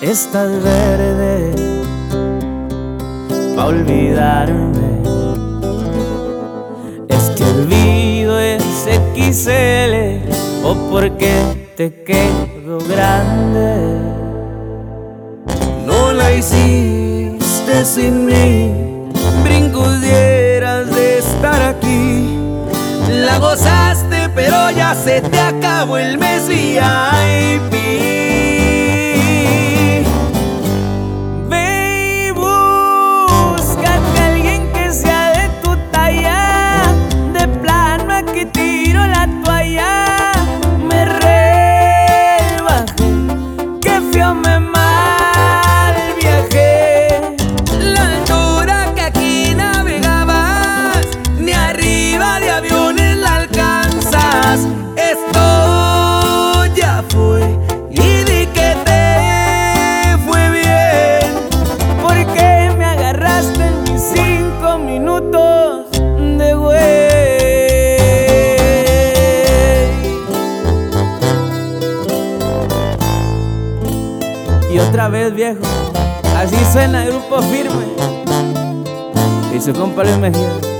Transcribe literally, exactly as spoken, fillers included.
estás verde pa' olvidarme. Este olvido es equis ele o porque te quedo grande. No la hiciste sin mí, brincos dieras de estar aquí. La gozaste pero ya se te acabó el mes V I P. Ve y búscate a alguien que sea de tu talla. De plano aquí tiro la toalla. Me rebajé, que feo me mal viajé. La altura que aquí navegabas, ni arriba de aviones la alcanzas. Esto ya fue y di que te fue bien. Porque me agarraste en mis cinco minutos de güey. Y otra vez, viejo, así suena el Grupo Firme y su compa Luis Mejía.